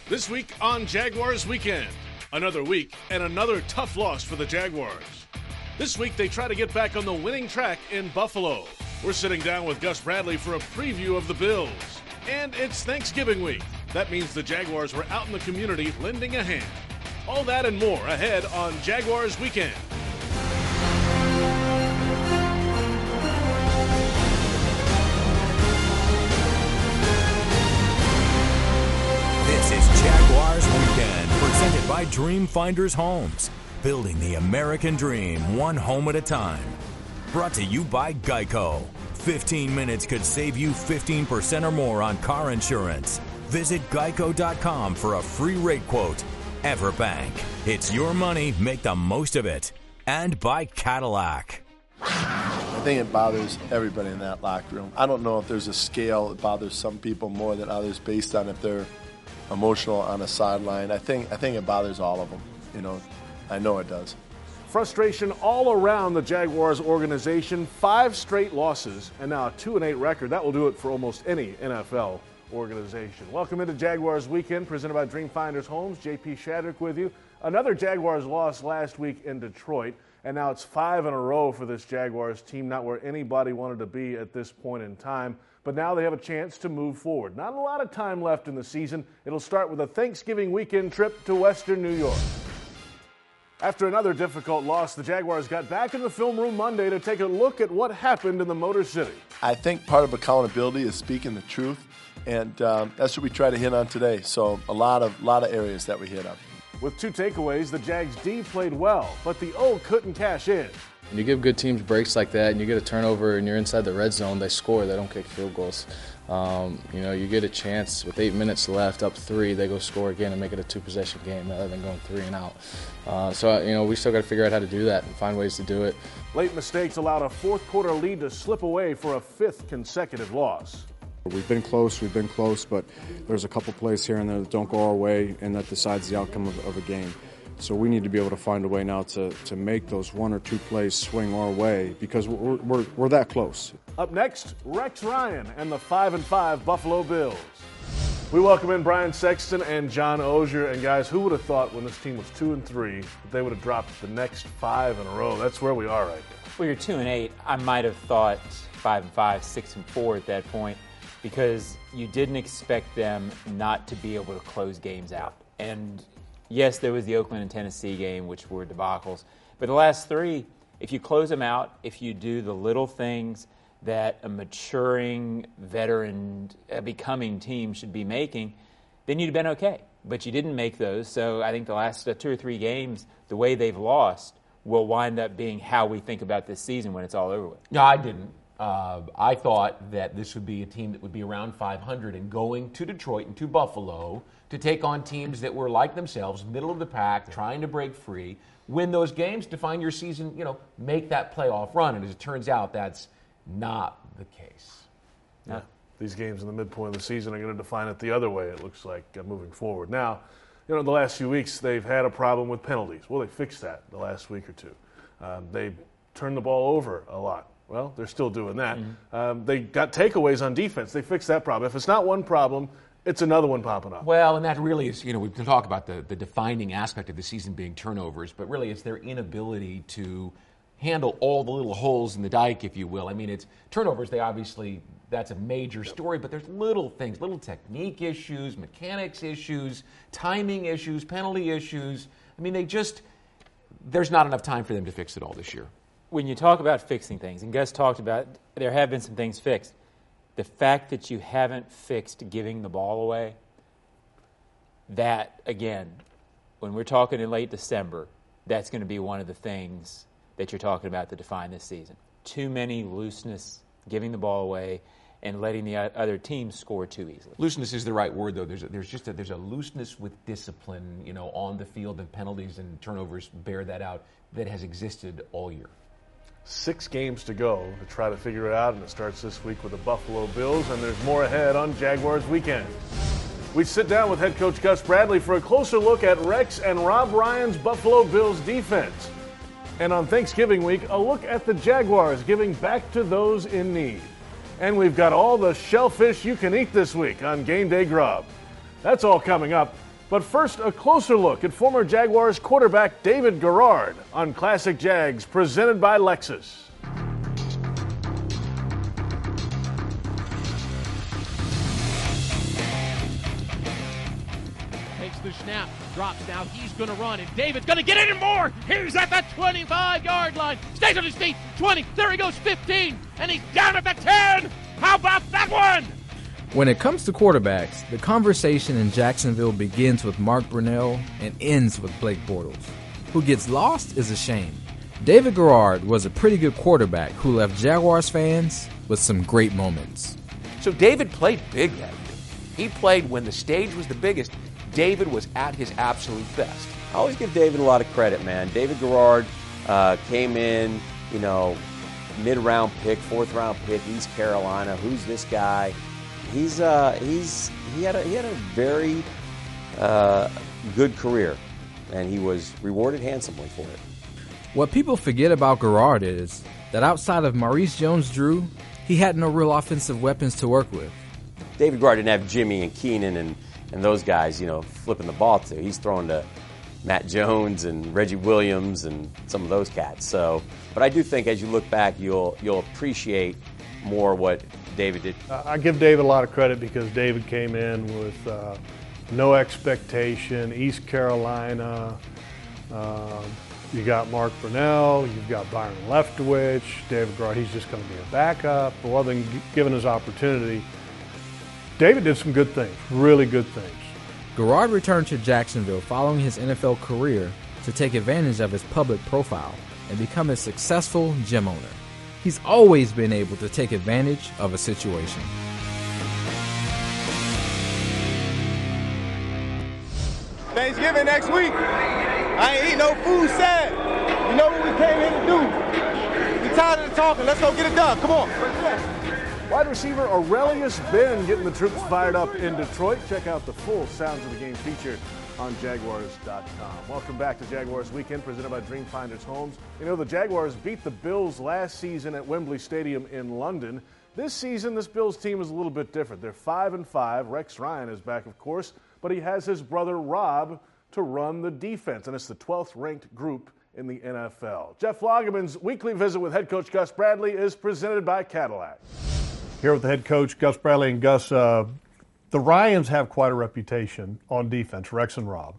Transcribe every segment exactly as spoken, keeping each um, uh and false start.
This week on Jaguars Weekend, another week and another tough loss for the Jaguars. This week they try to get back on the winning track in Buffalo. We're sitting down with Gus Bradley for a preview of the Bills. And it's Thanksgiving week. That means the Jaguars were out in the community lending a hand. All that and more ahead on Jaguars Weekend. This is Jaguars Weekend, presented by Dream Finders Homes. Building the American dream, one home at a time. Brought to you by Geico. fifteen minutes could save you fifteen percent or more on car insurance. Visit geico dot com for a free rate quote. Everbank. It's your money, make the most of it. And by Cadillac. I think it bothers everybody in that locker room. I don't know if there's a scale that bothers some people more than others based on if they're emotional on a sideline. I think I think it bothers all of them. You know, I know it does. Frustration all around the Jaguars organization. Five straight losses and now a two and eight record. That will do it for almost any N F L organization. Welcome into Jaguars Weekend, presented by Dream Finders Homes. J P Shadrick with you. Another Jaguars loss last week in Detroit, and now it's five in a row for this Jaguars team, not where anybody wanted to be at this point in time. But now they have a chance to move forward. Not a lot of time left in the season. It'll start with a Thanksgiving weekend trip to Western New York. After another difficult loss, the Jaguars got back in the film room Monday to take a look at what happened in the Motor City. I think part of accountability is speaking the truth, and um, that's what we try to hit on today. So a lot of lot of areas that we hit on. With two takeaways, the Jags D played well, but the O couldn't cash in. When you give good teams breaks like that and you get a turnover and you're inside the red zone, they score, they don't kick field goals. Um, you know, you get a chance with eight minutes left, up three, they go score again and make it a two-possession game rather than going three and out. Uh, so, you know, we still got to figure out how to do that and find ways to do it. Late mistakes allowed a fourth-quarter lead to slip away for a fifth consecutive loss. We've been close, we've been close, but there's a couple plays here and there that don't go our way and that decides the outcome of, of a game. So we need to be able to find a way now to, to make those one or two plays swing our way because we're, we're, we're that close. Up next, Rex Ryan and the five and five Buffalo Bills. We welcome in Brian Sexton and John Ogier. And guys, who would have thought when this team was two and three that they would have dropped the next five in a row? That's where we are right now. Well, you're two and eight. I might have thought five and five, six and four at that point because you didn't expect them not to be able to close games out. And yes, there was the Oakland and Tennessee game, which were debacles. But the last three, if you close them out, if you do the little things that a maturing, veteran, uh, becoming team should be making, then you'd have been okay. But you didn't make those. So I think the last uh, two or three games, the way they've lost, will wind up being how we think about this season when it's all over with. No, I didn't. Uh, I thought that this would be a team that would be around five hundred and going to Detroit and to Buffalo to take on teams that were like themselves, middle of the pack, trying to break free, win those games, define your season, you know, make that playoff run. And as it turns out, that's not the case. Yeah. These games in the midpoint of the season are going to define it the other way, it looks like, uh, moving forward. Now, you know, the last few weeks they've had a problem with penalties. Well, they fixed that the last week or two. Um, they turned the ball over a lot. Well, they're still doing that. Mm-hmm. Um, they got takeaways on defense. They fixed that problem. If it's not one problem, it's another one popping up. Well, and that really is, you know, we can talk about the, the defining aspect of the season being turnovers, but really it's their inability to handle all the little holes in the dike, if you will. I mean, it's turnovers, they obviously, that's a major story, but there's little things, little technique issues, mechanics issues, timing issues, penalty issues. I mean, they just, there's not enough time for them to fix it all this year. When you talk about fixing things, and Gus talked about there have been some things fixed, the fact that you haven't fixed giving the ball away, that, again, when we're talking in late December, that's going to be one of the things that you're talking about to define this season. Too many looseness, giving the ball away, and letting the other team score too easily. Looseness is the right word, though. There's a, there's just a, there's a looseness with discipline, you know, on the field, and penalties and turnovers bear that out, that has existed all year. Six games to go to try to figure it out, and it starts this week with the Buffalo Bills, and there's more ahead on Jaguars Weekend. We sit down with head coach Gus Bradley for a closer look at Rex and Rob Ryan's Buffalo Bills defense. And on Thanksgiving week, a look at the Jaguars giving back to those in need. And we've got all the shellfish you can eat this week on Game Day Grub. That's all coming up. But first, a closer look at former Jaguars quarterback David Garrard on Classic Jags, presented by Lexus. Takes the snap, drops now, he's going to run, and David's going to get it and more. He's at the twenty-five-yard line, stays on his feet, twenty, there he goes, fifteen, and he's down at the ten. How about that one? When it comes to quarterbacks, the conversation in Jacksonville begins with Mark Brunell and ends with Blake Bortles. Who gets lost is a shame. David Garrard was a pretty good quarterback who left Jaguars fans with some great moments. So David played big that year. He played when the stage was the biggest. David was at his absolute best. I always give David a lot of credit, man. David Garrard uh, came in, you know, mid-round pick, fourth-round pick, East Carolina. Who's this guy? He's uh, he's he had a he had a very uh, good career, and he was rewarded handsomely for it. What people forget about Garrard is that outside of Maurice Jones-Drew, he had no real offensive weapons to work with. David Garrard didn't have Jimmy and Keenan and, and those guys, you know, flipping the ball to. He's throwing to Matt Jones and Reggie Williams and some of those cats. So, but I do think as you look back, you'll you'll appreciate more what David did. I give David a lot of credit because David came in with uh, no expectation. East Carolina, uh, you got Mark Brunell, you've got Byron Leftwich, David Garrard, he's just going to be a backup. But other than given his opportunity, David did some good things, really good things. Garrard returned to Jacksonville following his N F L career to take advantage of his public profile and become a successful gym owner. He's always been able to take advantage of a situation. Thanksgiving next week. I ain't eating no food sad. You know what we came here to do. We tired of the talking. Let's go get it done. Come on. Wide receiver Aurelius Ben getting the troops fired up in Detroit. Check out the full Sounds of the Game feature on Jaguars dot com. Welcome back to Jaguars Weekend, presented by Dreamfinders Homes. You know, the Jaguars beat the Bills last season at Wembley Stadium in London. This season, this Bills team is a little bit different. They're five and five. Rex Ryan is back, of course, but he has his brother Rob to run the defense, and it's the twelfth ranked group in the N F L. Jeff Lageman's weekly visit with head coach Gus Bradley is presented by Cadillac. Here with the head coach, Gus Bradley. And Gus, uh, the Ryans have quite a reputation on defense, Rex and Rob.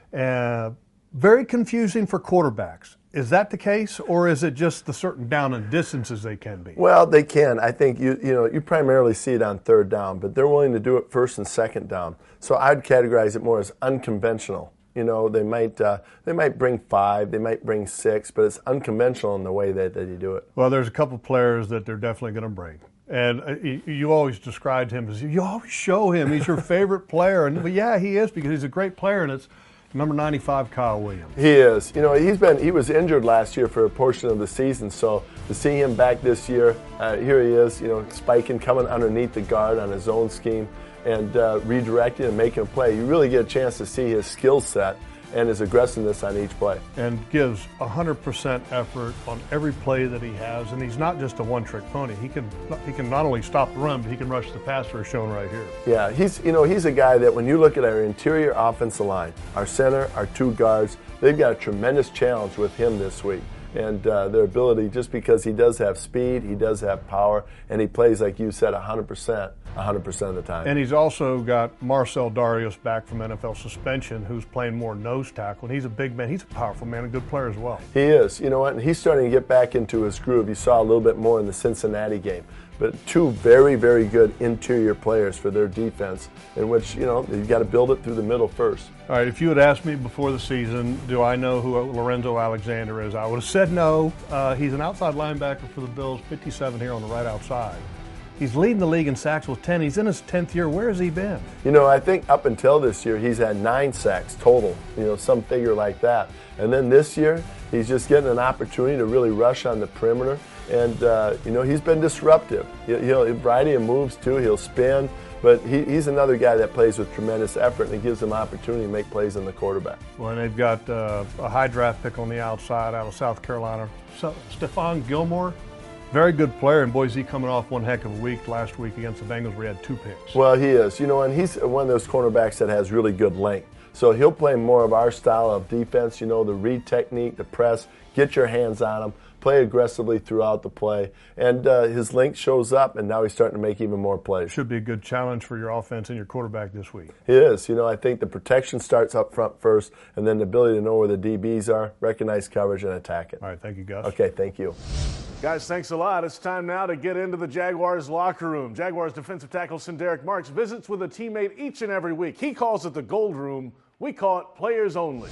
Uh, very confusing for quarterbacks. Is that the case, or is it just the certain down and distances they can be? Well, they can. I think you you know you primarily see it on third down, but they're willing to do it first and second down. So I'd categorize it more as unconventional. You know, they might uh, they might bring five, they might bring six, but it's unconventional in the way that, that you do it. Well, there's a couple players that they're definitely going to bring. And uh, you, you always described him as, you always show him he's your favorite player. And well, yeah, he is, because he's a great player, and it's number ninety-five, Kyle Williams. He is. You know, he's been he was injured last year for a portion of the season, so to see him back this year, uh, here he is, you know, spiking, coming underneath the guard on his own scheme and uh, redirecting and making a play. You really get a chance to see his skill set and his aggressiveness on each play. And gives one hundred percent effort on every play that he has. And he's not just a one-trick pony. He can he can not only stop the run, but he can rush the passer, as shown right here. Yeah, he's you know he's a guy that when you look at our interior offensive line, our center, our two guards, they've got a tremendous challenge with him this week. And uh, their ability, just because he does have speed, he does have power, and he plays, like you said, one hundred percent, one hundred percent of the time. And he's also got Marcel Darius back from N F L suspension, who's playing more nose tackle. And he's a big man. He's a powerful man, a good player as well. He is. You know what? And he's starting to get back into his groove. You saw a little bit more in the Cincinnati game. But two very, very good interior players for their defense, in which, you know, you've got to build it through the middle first. All right, if you had asked me before the season, do I know who Lorenzo Alexander is, I would have said no. Uh, he's an outside linebacker for the Bills, fifty-seven here on the right outside. He's leading the league in sacks with ten. He's in his tenth year. Where has he been? You know, I think up until this year, he's had nine sacks total, you know, some figure like that. And then this year, he's just getting an opportunity to really rush on the perimeter. And, uh, you know, he's been disruptive. He'll, he'll a variety of moves, too. He'll spin. But he, he's another guy that plays with tremendous effort, and it gives him opportunity to make plays on the quarterback. Well, and they've got uh, a high draft pick on the outside out of South Carolina, so, Stephon Gilmore. Very good player, and boy, is he coming off one heck of a week last week against the Bengals where he had two picks. Well, he is. You know, and he's one of those cornerbacks that has really good length. So he'll play more of our style of defense, you know, the read technique, the press, get your hands on him, play aggressively throughout the play. And uh, his length shows up, and now he's starting to make even more plays. Should be a good challenge for your offense and your quarterback this week. It is. You know, I think the protection starts up front first, and then the ability to know where the D Bs are, recognize coverage, and attack it. All right, thank you, Gus. Okay, thank you. Guys, thanks a lot. It's time now to get into the Jaguars locker room. Jaguars defensive tackle Sindaric Marks visits with a teammate each and every week. He calls it the Gold Room. We call it Players Only.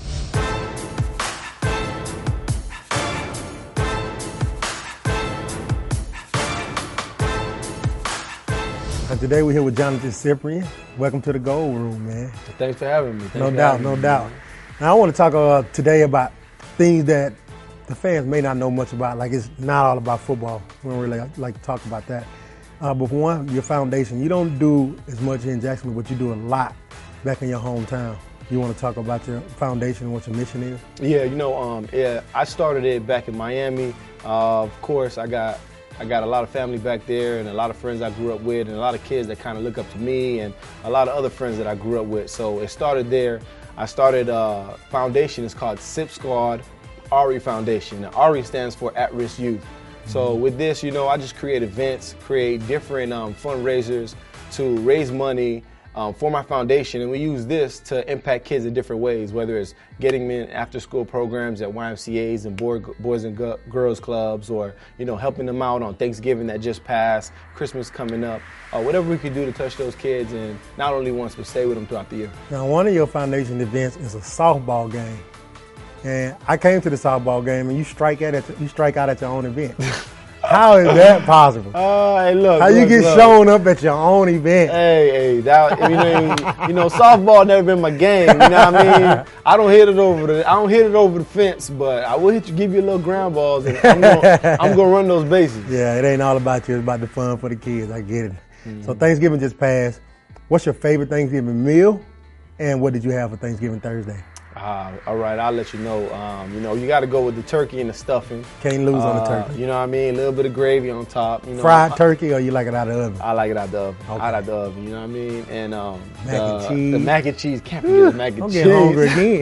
And today we're here with Jonathan Cyprien. Welcome to the Gold Room, man. Thanks for having me. Thanks no for doubt, having no me. doubt. Now I want to talk uh, today about things that the fans may not know much about. Like, it's not all about football. We don't really like to talk about that. Uh, but for one, your foundation. You don't do as much in Jacksonville, but you do a lot back in your hometown. You want to talk about your foundation and what your mission is? Yeah, you know, um, yeah, I started it back in Miami. Uh, of course, I got I got a lot of family back there and a lot of friends I grew up with and a lot of kids that kind of look up to me and a lot of other friends that I grew up with. So it started there. I started a uh, foundation. It's called S I P Squad A R I Foundation. Now, A R I stands for At-Risk Youth. So with this, you know, I just create events, create different um, fundraisers to raise money um, for my foundation. And we use this to impact kids in different ways, whether it's getting them in after-school programs at Y M C As and boy, Boys and Go- Girls Clubs, or, you know, helping them out on Thanksgiving that just passed, Christmas coming up, uh, whatever we could do to touch those kids and not only once, but stay with them throughout the year. Now, one of your foundation events is a softball game. And I came to the softball game, and you strike out at you strike out at your own event. How is that possible? Uh, hey, look. How look, you get look. shown up at your own event? Hey, hey, that you know, you know, softball never been my game. You know what I mean? I don't hit it over the, I don't hit it over the fence, but I will hit you, give you a little ground balls, and I'm gonna, I'm gonna run those bases. Yeah, it ain't all about you. It's about the fun for the kids. I get it. Mm-hmm. So Thanksgiving just passed. What's your favorite Thanksgiving meal, and what did you have for Thanksgiving Thursday? Uh, all right, I'll let you know. Um, you know, you got to go with the turkey and the stuffing. Can't lose uh, on the turkey. You know what I mean? A little bit of gravy on top. You know, Fried I, turkey, or you like it out of the oven? I like it out the oven. Okay. Out of the oven. You know what I mean? And um, mac the, and cheese. The mac and cheese. Can't forget the mac and I'm cheese. getting hungry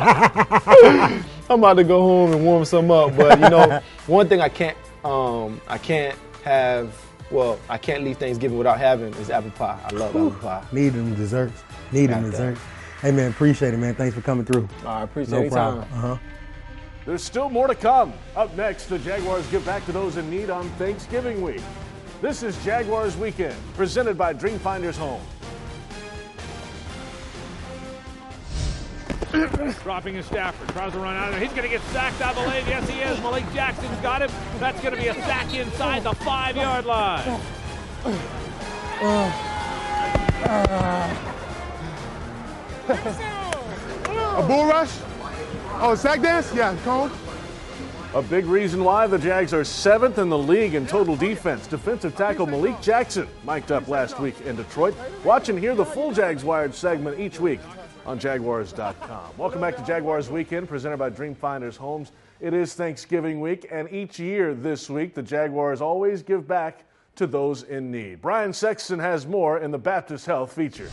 again. I'm about to go home and warm some up. But you know, one thing I can't, um, I can't have. Well, I can't leave Thanksgiving without having is apple pie. I love Whew. apple pie. Need them desserts. Need them desserts. Hey, man, appreciate it, man. Thanks for coming through. I appreciate no it. problem. Uh-huh. There's still more to come. Up next, the Jaguars give back to those in need on Thanksgiving week. This is Jaguars Weekend, presented by Dreamfinders Home. Dropping his Stafford, tries to run out of there. He's going to get sacked out of the lane. Yes, he is. Malik Jackson's got him. That's going to be a sack inside the five-yard line. A bull rush? Oh, a sack dance? Yeah, come on. A big reason why the Jags are seventh in the league in total defense. Defensive tackle Malik Jackson mic'd up last week in Detroit. Watch and hear the full Jags Wired segment each week on Jaguars dot com. Welcome back to Jaguars Weekend, presented by Dreamfinders Homes. It is Thanksgiving week, and each year this week, the Jaguars always give back to those in need. Brian Sexton has more in the Baptist Health feature.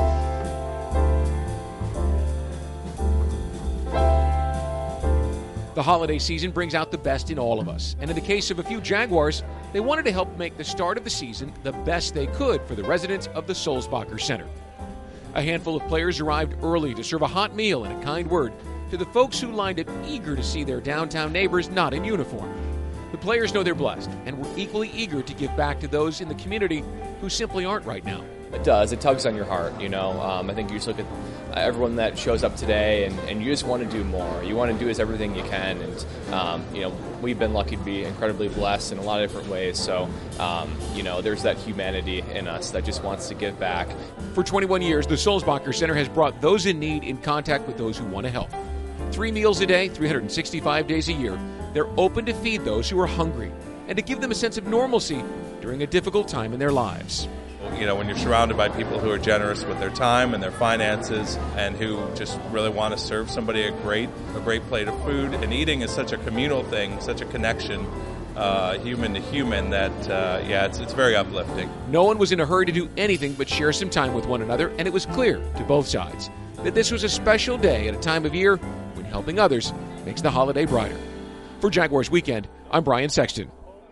The holiday season brings out the best in all of us, and in the case of a few Jaguars, they wanted to help make the start of the season the best they could for the residents of the Sulzbacher Center. A handful of players arrived early to serve a hot meal and a kind word to the folks who lined up eager to see their downtown neighbors not in uniform. The players know they're blessed and were equally eager to give back to those in the community who simply aren't right now. It does. It tugs on your heart, you know. Um, I think you just look at everyone that shows up today, and, and you just want to do more. You want to do as everything you can, and, um, you know, we've been lucky to be incredibly blessed in a lot of different ways. So, um, you know, there's that humanity in us that just wants to give back. For twenty-one years, the Sulzbacher Center has brought those in need in contact with those who want to help. Three meals a day, three hundred sixty-five days a year, they're open to feed those who are hungry and to give them a sense of normalcy during a difficult time in their lives. You know, when you're surrounded by people who are generous with their time and their finances and who just really want to serve somebody a great a great plate of food, and eating is such a communal thing, such a connection, uh, human to human, that, uh, yeah, it's, it's very uplifting. No one was in a hurry to do anything but share some time with one another, and it was clear to both sides. that this was a special day at a time of year when helping others makes the holiday brighter. For Jaguars Weekend, I'm Brian Sexton.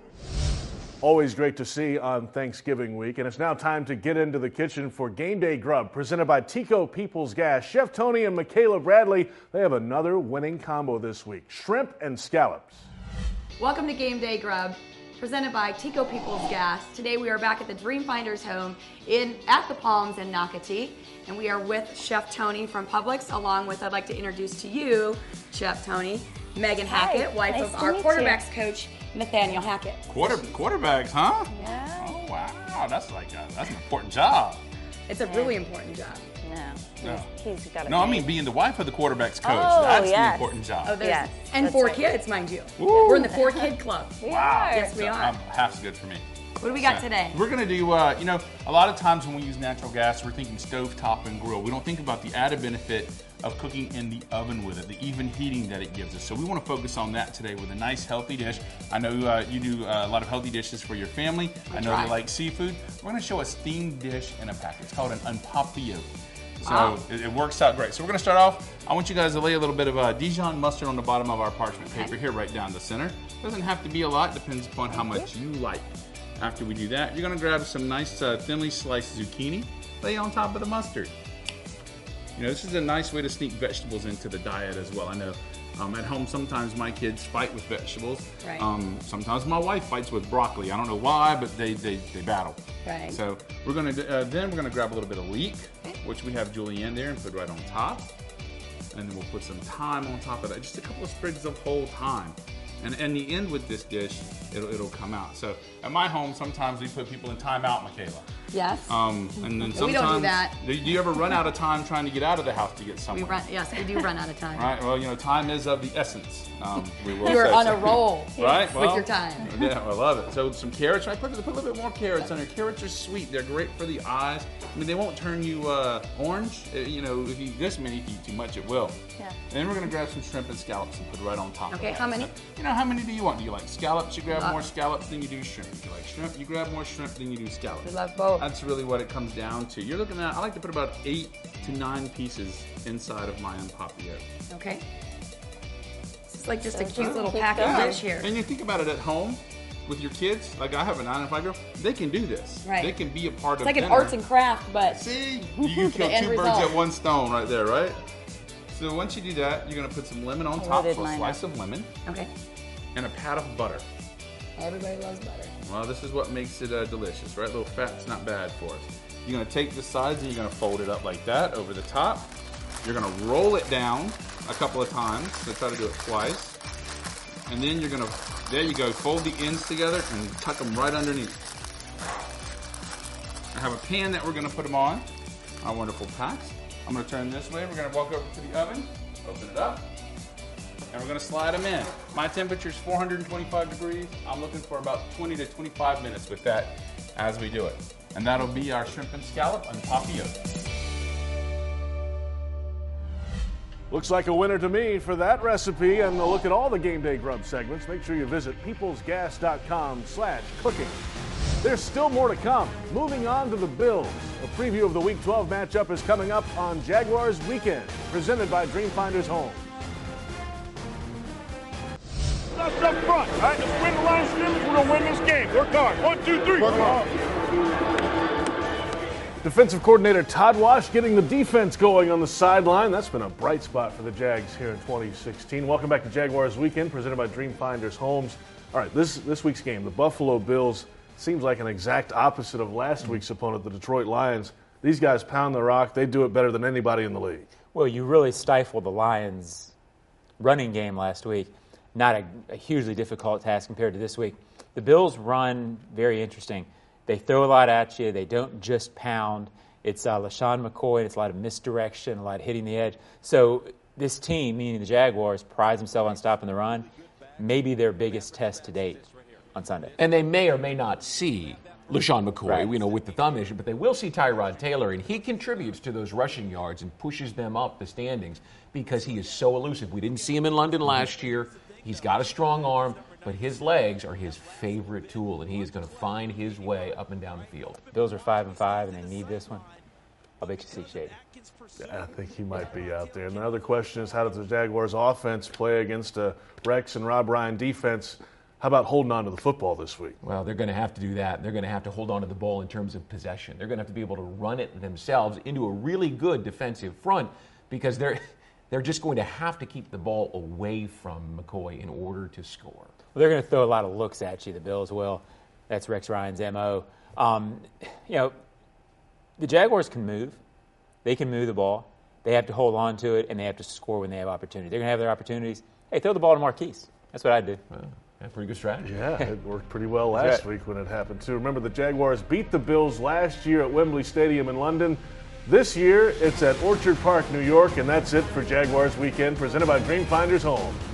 Always great to see on Thanksgiving week, and it's now time to get into the kitchen for Game Day Grub, presented by Tico People's Gas. Chef Tony and Michaela Bradley, they have another winning combo this week, shrimp and scallops. Welcome to Game Day Grub, presented by Tico People's Gas. Today we are back at the Dreamfinders home in at the Palms in Nocatee, and we are with Chef Tony from Publix, along with, I'd like to introduce to you, Chef Tony, Megan Hackett, Hi, wife nice of to our meet quarterbacks you. coach, Nathaniel Hackett. Quarter quarterbacks, huh? Yeah. Oh wow, that's like a, that's an important job. It's a really important job. No, no, he's got no. I mean, being the wife of the quarterback's coach. Oh, that's yes. the important job. Oh, there's, Yes, and that's four right. kids, mind you. Woo. We're in the four kid club. We Wow. are. Yes, we are. Um, half's good for me. What do we got So, today? We're gonna do, uh, you know, a lot of times when we use natural gas, we're thinking stovetop and grill. We don't think about the added benefit of cooking in the oven with it, the even heating that it gives us. So we want to focus on that today with a nice healthy dish. I know uh, you do uh, a lot of healthy dishes for your family. I, I know try. they like seafood. We're gonna show a steamed dish in a pack. It's called an unpapillote. So Wow. it, it works out great. So we're gonna start off. I want you guys to lay a little bit of uh, Dijon mustard on the bottom of our parchment paper here, right down the center. Doesn't have to be a lot, depends upon how much you like. After we do that, you're gonna grab some nice uh, thinly sliced zucchini, lay it on top of the mustard. You know, this is a nice way to sneak vegetables into the diet as well. I know um, at home sometimes my kids fight with vegetables. Right. Um, sometimes my wife fights with broccoli. I don't know why, but they, they, they battle. Right. So we're gonna uh, then we're gonna grab a little bit of leek, which we have julienne there, and put right on top. And then we'll put some thyme on top of that, just a couple of sprigs of whole thyme. And in the end with this dish, it'll, it'll come out. So at my home, sometimes we put people in timeout, Michaela. Yes. Um, and then sometimes, We don't do that. Do you ever run out of time trying to get out of the house to get We somewhere? run, yes, we do run out of time. Right. Well, you know, time is of the essence. Um, we will You are say on so. a roll right? with Well, your time. Yeah, I love it. So some carrots. I put, put a little bit more carrots on there. Carrots are sweet. They're great for the eyes. I mean, they won't turn you uh, orange. Uh, you know, if you eat this many, if you eat too much, it will. Yeah. And then we're gonna grab some shrimp and scallops and put it right on top. Okay, of how that. many? So, you know, how many do you want? Do you like scallops? You grab Uh, more scallops than you do shrimp. If you like shrimp, you grab more shrimp than you do scallops. We love both. That's really what it comes down to. You're looking at, I like to put about eight to nine pieces inside of my unpapillote. Okay. It's like just a So cute just little keep package going. dish here. And you think about it at home with your kids, like I have a nine and five year old, they can do this. Right. They can be a part It's of like an dinner. arts and craft, but See, you can kill the end two birds result. at one stone right there, right? So once you do that, you're gonna put some lemon on top, loaded so a mine slice up. of lemon, Okay. and a pat of butter. Everybody loves butter. Well, this is what makes it uh, delicious, right? A little fat's not bad for us. You're gonna take the sides and you're gonna fold it up like that over the top. You're gonna roll it down a couple of times, so try to do it twice. And then you're gonna, there you go, fold the ends together and tuck them right underneath. I have a pan that we're gonna put them on, our wonderful packs. I'm gonna turn this way, we're gonna walk over to the oven, open it up, and we're gonna slide them in. My temperature is four hundred twenty-five degrees. I'm looking for about twenty to twenty-five minutes with that as we do it. And that'll be our shrimp and scallop unpapillote. Looks like a winner to me for that recipe, and a look at all the Game Day Grub segments. Make sure you visit peoplesgas.com slash cooking. There's still more to come. Moving on to the Bills. A preview of the Week twelve matchup is coming up on Jaguars Weekend, presented by Dreamfinders Home. Us up front, all right? Let's win the line of scrimmage. We're going to win this game. Work hard. One, two, three. Work hard. Defensive coordinator Todd Wash getting the defense going on the sideline. That's been a bright spot for the Jags here in twenty sixteen. Welcome back to Jaguars Weekend, presented by Dreamfinders Homes. All right, this this week's game, the Buffalo Bills, seems like an exact opposite of last week's opponent, the Detroit Lions. These guys pound the rock. They do it better than anybody in the league. Well, you really stifled the Lions' running game last week. Not a, a hugely difficult task compared to this week. The Bills run very interesting. They throw a lot at you. They don't just pound. It's uh, LaShawn McCoy. It's a lot of misdirection, a lot of hitting the edge. So this team, meaning the Jaguars, prides themselves on stopping the run. Maybe their biggest test to date on Sunday. And they may or may not see LaShawn McCoy, Right. you know, with the thumb issue, but they will see Tyrod Taylor, and he contributes to those rushing yards and pushes them up the standings because he is so elusive. We didn't see him in London last year. He's got a strong arm, but his legs are his favorite tool, and he is going to find his way up and down the field. Bills are five and five, and they need this one. I'll bet you see Shady. Yeah, I think he might be out there. And the other question is, how does the Jaguars offense play against a Rex and Rob Ryan defense? How about holding on to the football this week? Well, they're going to have to do that. They're going to have to hold on to the ball in terms of possession. They're going to have to be able to run it themselves into a really good defensive front because they're they're just going to have to keep the ball away from McCoy in order to score. Well, they're going to throw a lot of looks at you, the Bills will. That's Rex Ryan's M O. Um, you know, the Jaguars can move. They can move the ball. They have to hold on to it, and they have to score when they have opportunity. They're going to have their opportunities. Hey, throw the ball to Marquise. That's what I do. Well, yeah, pretty good strategy. Yeah, it worked pretty well last right. week when it happened, too. Remember, the Jaguars beat the Bills last year at Wembley Stadium in London. This year, it's at Orchard Park, New York, and that's it for Jaguars Weekend, presented by Dreamfinders Home.